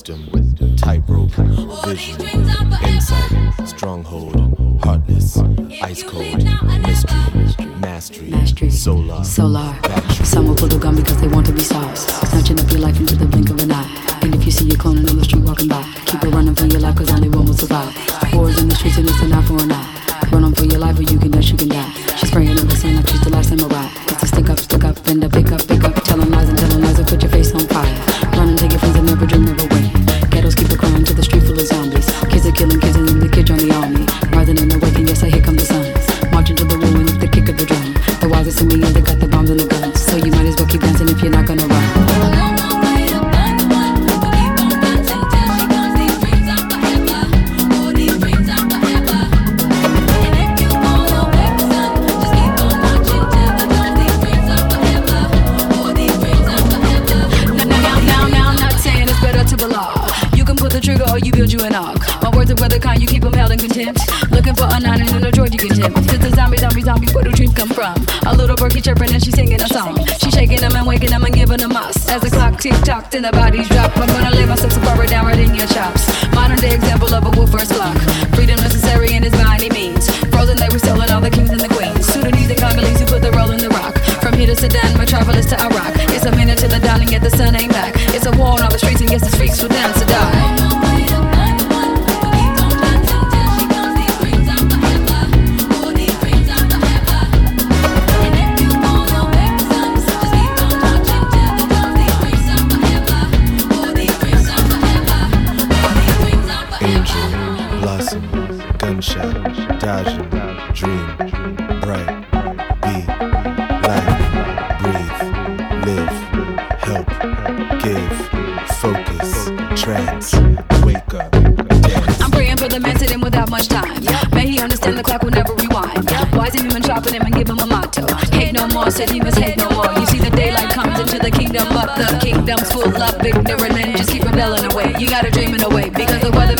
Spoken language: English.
wisdom, tightrope, vision, insight, stronghold, heartless, ice cold, mystery, mastery, solar, battery. Some will pull the gun because they want to be stars, snatching up your life into the blink of an eye. And if you see your cloning on the street walking by, keep it running for your life cause only one will survive. Wars in the streets and it's an eye for an eye. Run on for your life or you can dash, you can die. She's spraying on the scene like she's the last samurai. It's a stick up, and a pick up, telling lies and put your face on fire. Run and take your friends and never dream, never win. Ghettos keep it crying to the street full of zombies. Kids are killing kids and then the kids join the army. Rising in the wake and yes, I here come the sun. Marching to the ruin with the kick of the drum. The wisest in me and they got the bombs and the guns. So you might as well keep dancing if you're not gonna run. Or you build you an ark. My words are whether kind, you keep them held in contempt. Looking for a nine and in a droid you can tempt. Cause the zombie, where do dreams come from? A little birdie chirping and she's singing a song. She's shaking them and waking them and giving them us. As the clock tick-tock, then the bodies drop. I'm gonna lay myself so far down right in your chops. Modern day example of a wolf first flock. Freedom necessary and it's by any means. Frozen they were selling all the kings and the queens. Sudanese and Congolese who put the roll in the rock. From here to Sudan, metropolis to Iraq. It's a minute till the dawning yet the sun ain't back. It's a war on all the streets and yes the streets will dance to die. Gunshot, dodging, dream, bright, be, life, breathe, live, help, give, focus, trance, wake up, dance. I'm praying for the man sitting without much time. May he understand the clock will never rewind. Wise in him and sharpen him and give him a motto. Hate no more, said he must hate no more. You see the daylight comes into the kingdom, but the kingdom's full of ignorant men. Just keep rebelling away. You gotta dream in a way because the weather